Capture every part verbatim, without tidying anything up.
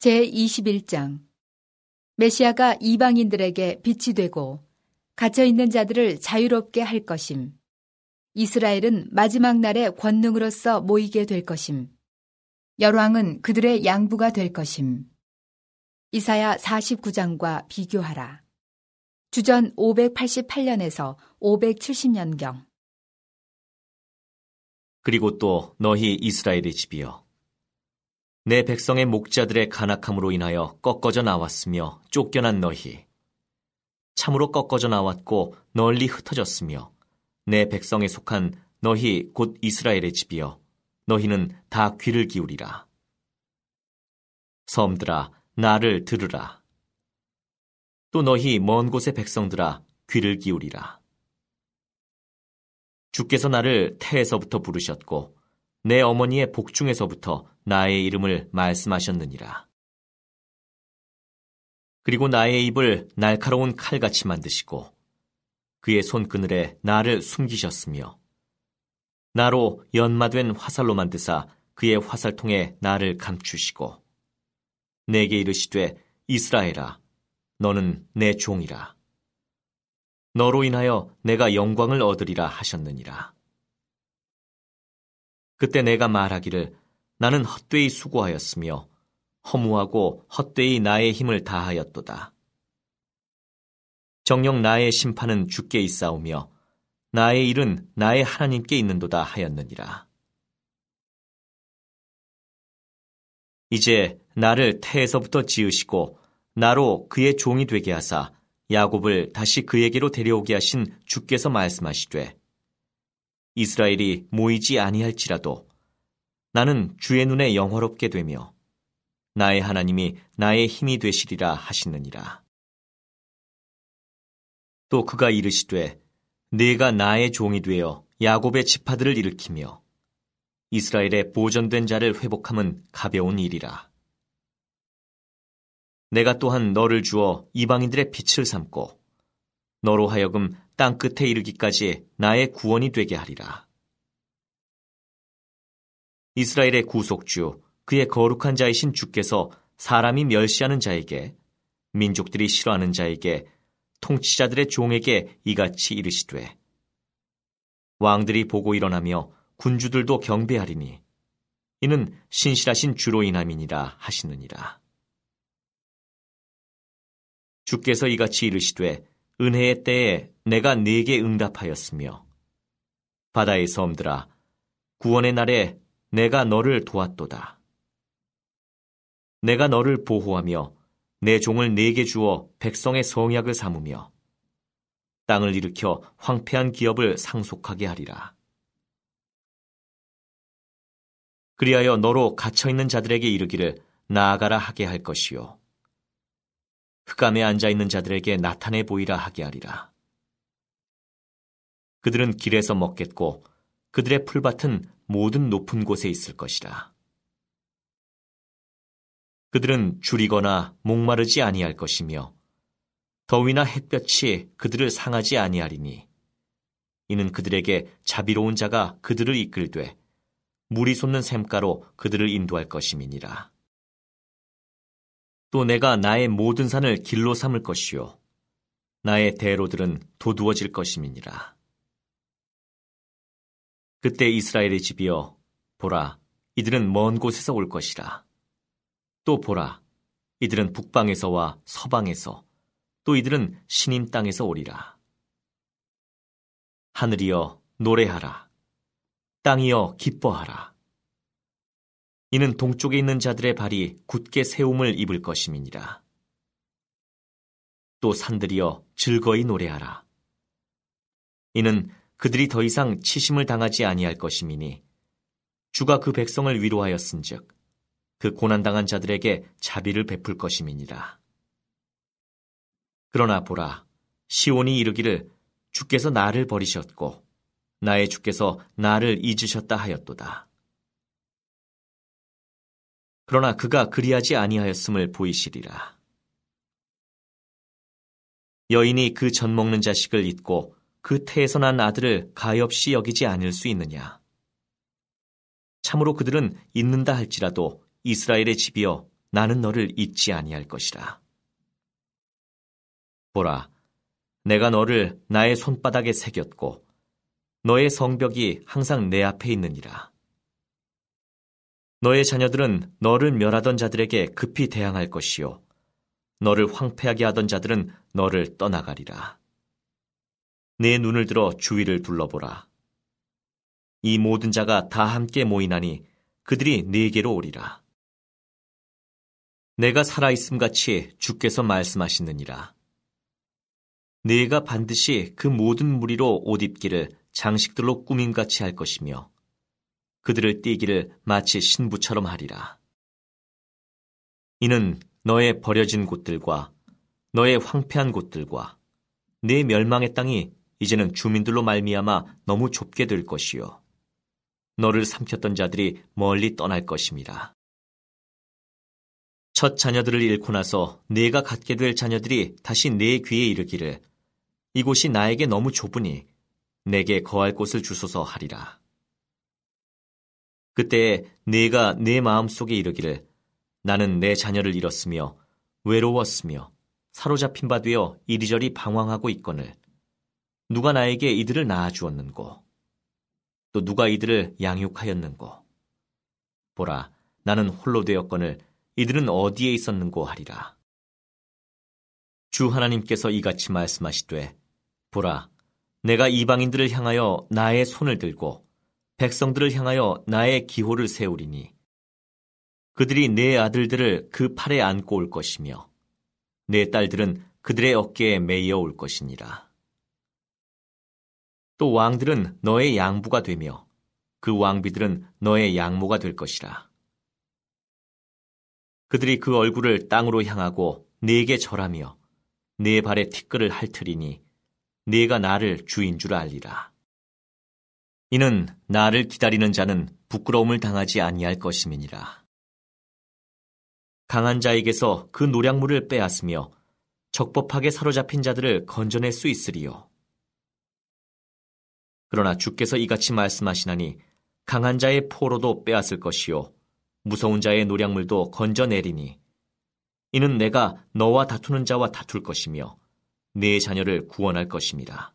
제이십일 장 메시아가 이방인들에게 빛이 되고 갇혀있는 자들을 자유롭게 할 것임. 이스라엘은 마지막 날에 권능으로서 모이게 될 것임. 열왕은 그들의 양부가 될 것임. 이사야 사십구 장과 비교하라. 주전 오백팔십팔 년에서 오백칠십 년경. 그리고 또 너희 이스라엘의 집이여, 내 백성의 목자들의 간악함으로 인하여 꺾어져 나왔으며 쫓겨난 너희, 참으로 꺾어져 나왔고 널리 흩어졌으며 내 백성에 속한 너희 곧 이스라엘의 집이여, 너희는 다 귀를 기울이라. 섬들아, 나를 들으라. 또 너희 먼 곳의 백성들아, 귀를 기울이라. 주께서 나를 태에서부터 부르셨고 내 어머니의 복중에서부터 나의 이름을 말씀하셨느니라. 그리고 나의 입을 날카로운 칼같이 만드시고 그의 손그늘에 나를 숨기셨으며 나로 연마된 화살로 만드사 그의 화살통에 나를 감추시고 내게 이르시되 이스라엘아, 너는 내 종이라. 너로 인하여 내가 영광을 얻으리라 하셨느니라. 그때 내가 말하기를 나는 헛되이 수고하였으며 허무하고 헛되이 나의 힘을 다하였도다. 정녕 나의 심판은 주께 있사오며 나의 일은 나의 하나님께 있는도다 하였느니라. 이제 나를 태에서부터 지으시고 나로 그의 종이 되게 하사 야곱을 다시 그에게로 데려오게 하신 주께서 말씀하시되 이스라엘이 모이지 아니할지라도 나는 주의 눈에 영화롭게 되며 나의 하나님이 나의 힘이 되시리라 하시느니라. 또 그가 이르시되 네가 나의 종이 되어 야곱의 지파들을 일으키며 이스라엘의 보존된 자를 회복함은 가벼운 일이라. 내가 또한 너를 주어 이방인들의 빛을 삼고 너로 하여금 땅끝에 이르기까지 나의 구원이 되게 하리라. 이스라엘의 구속주, 그의 거룩한 자이신 주께서 사람이 멸시하는 자에게, 민족들이 싫어하는 자에게, 통치자들의 종에게 이같이 이르시되 왕들이 보고 일어나며 군주들도 경배하리니 이는 신실하신 주로 인함이니라 하시느니라. 주께서 이같이 이르시되 은혜의 때에 내가 네게 응답하였으며 바다의 섬들아, 구원의 날에 내가 너를 도왔도다. 내가 너를 보호하며 내 종을 네게 주어 백성의 성약을 삼으며 땅을 일으켜 황폐한 기업을 상속하게 하리라. 그리하여 너로 갇혀있는 자들에게 이르기를 나아가라 하게 할 것이요 흑암에 앉아있는 자들에게 나타내 보이라 하게 하리라. 그들은 길에서 먹겠고 그들의 풀밭은 모든 높은 곳에 있을 것이라. 그들은 줄이거나 목마르지 아니할 것이며 더위나 햇볕이 그들을 상하지 아니하리니 이는 그들에게 자비로운 자가 그들을 이끌되 물이 솟는 샘가로 그들을 인도할 것임이니라. 또 내가 나의 모든 산을 길로 삼을 것이요 나의 대로들은 도두어질 것임이니라. 그때 이스라엘의 집이여, 보라, 이들은 먼 곳에서 올 것이라. 또 보라, 이들은 북방에서와 서방에서, 또 이들은 신인 땅에서 오리라. 하늘이여 노래하라. 땅이여 기뻐하라. 이는 동쪽에 있는 자들의 발이 굳게 세움을 입을 것임이니라. 또 산들이여 즐거이 노래하라. 이는 그들이 더 이상 치심을 당하지 아니할 것임이니 주가 그 백성을 위로하였은즉 그 고난당한 자들에게 자비를 베풀 것임이니라. 그러나 보라, 시온이 이르기를 주께서 나를 버리셨고 나의 주께서 나를 잊으셨다 하였도다. 그러나 그가 그리하지 아니하였음을 보이시리라. 여인이 그 젖 먹는 자식을 잊고 그 태에서 난 아들을 가엾이 여기지 않을 수 있느냐. 참으로 그들은 잊는다 할지라도 이스라엘의 집이여 나는 너를 잊지 아니할 것이라. 보라, 내가 너를 나의 손바닥에 새겼고 너의 성벽이 항상 내 앞에 있느니라. 너의 자녀들은 너를 멸하던 자들에게 급히 대항할 것이요 너를 황폐하게 하던 자들은 너를 떠나가리라. 내 눈을 들어 주위를 둘러보라. 이 모든 자가 다 함께 모이나니 그들이 네게로 오리라. 내가 살아있음같이 주께서 말씀하시느니라. 네가 반드시 그 모든 무리로 옷 입기를 장식들로 꾸밈같이 할 것이며 그들을 띠기를 마치 신부처럼 하리라. 이는 너의 버려진 곳들과 너의 황폐한 곳들과 네 멸망의 땅이 이제는 주민들로 말미암아 너무 좁게 될 것이요 너를 삼켰던 자들이 멀리 떠날 것임이라. 첫 자녀들을 잃고 나서 네가 갖게 될 자녀들이 다시 네 귀에 이르기를 이곳이 나에게 너무 좁으니 내게 거할 곳을 주소서 하리라. 그때에 네가 내 마음속에 이르기를 나는 내 자녀를 잃었으며 외로웠으며 사로잡힌 바 되어 이리저리 방황하고 있거늘 누가 나에게 이들을 낳아주었는고 또 누가 이들을 양육하였는고 보라 나는 홀로 되었거늘 이들은 어디에 있었는고 하리라. 주 하나님께서 이같이 말씀하시되 보라 내가 이방인들을 향하여 나의 손을 들고 백성들을 향하여 나의 기호를 세우리니 그들이 내 아들들을 그 팔에 안고 올 것이며 내 딸들은 그들의 어깨에 매여 올 것이니라. 또 왕들은 너의 양부가 되며 그 왕비들은 너의 양모가 될 것이라. 그들이 그 얼굴을 땅으로 향하고 네게 절하며 네 발에 티끌을 핥으리니 네가 나를 주인 줄 알리라. 이는 나를 기다리는 자는 부끄러움을 당하지 아니할 것임이니라. 강한 자에게서 그 노략물을 빼앗으며 적법하게 사로잡힌 자들을 건져낼 수 있으리요. 그러나 주께서 이같이 말씀하시나니 강한 자의 포로도 빼앗을 것이요 무서운 자의 노략물도 건져내리니 이는 내가 너와 다투는 자와 다툴 것이며 네 자녀를 구원할 것임이라.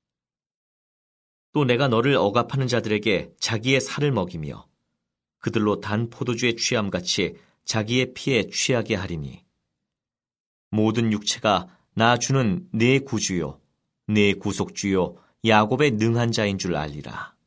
또 내가 너를 억압하는 자들에게 자기의 살을 먹이며 그들로 단 포도주에 취함같이 자기의 피에 취하게 하리니 모든 육체가 나 주는 네 구주요 네 구속주요 야곱의 능한 자인 줄 알리라.